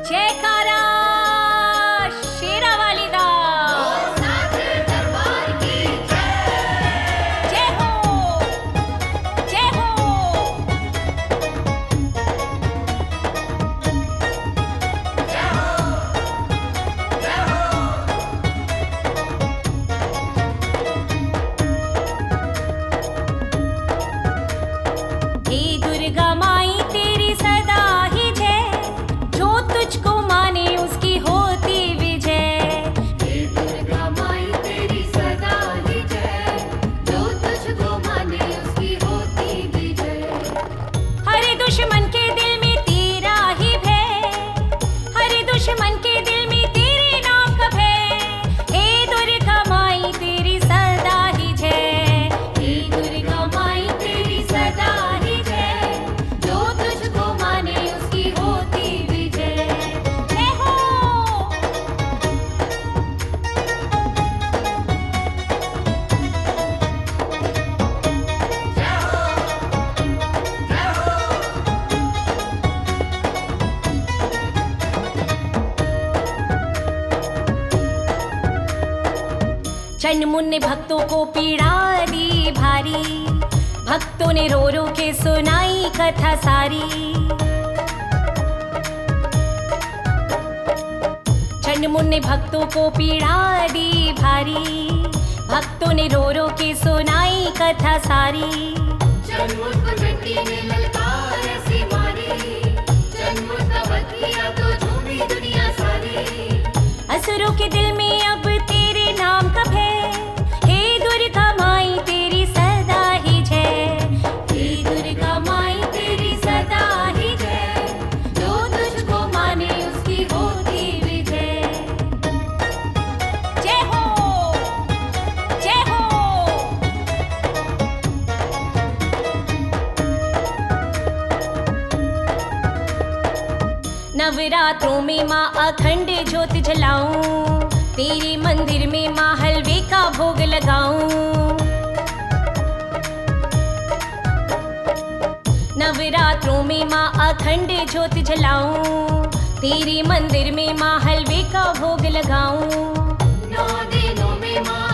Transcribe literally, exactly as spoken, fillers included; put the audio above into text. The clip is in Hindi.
जयकारा शेरा वाली दा दरबार की जय हो, जय हो। जय हो, जय हो। हे दुर्गा माई तेरी सदा ही जय, जो तुझको माने उसकी होती विजय। हे दुर्गा माई तेरी सदा ही जय, जो तुझको माने उसकी होती विजय। हर दुश्मन के दिल में तेरा ही भय, हर दुश्मन के दिल में तेरे नाम का भय। हे दुर्गा माई तेरी सदा ही जय, हे दुर्गा माई तेरी सदा ही जय, जो तुझको माने उसकी होती विजय। जय हो। जय हो, जय हो। चन मुन्ने भक्तों को पीड़ा दी भारी, भक्तों ने रो रो के सुनाई कथा सारी। चन मुन्ने भक्तों को पीड़ा दी भारी, भक्तों ने रो रो के सुनाई कथा सारी। जन्मुख को चंडी ने ललकार ऐसी मारी, जन्मुख का वध किया तो झूमी दुनिया सारी। असुरों के दिल में अब तेरे नाम का भय, हे दुर्गा माई तेरी सदा ही जय। हे दुर्गा माई तेरी सदा ही जय, जो तुझको माने उसकी होती विजय। जय हो, जय हो। नवरात्रों में माँ अखंड ज्योत जलाऊं, तेरे मंदिर में माँ हलवे का भोग लगाऊं। नवरात्रों में माँ अखंड ज्योत जलाऊं, तेरे मंदिर में माँ हलवे का भोग लगाऊं। नौ दिनों में माँ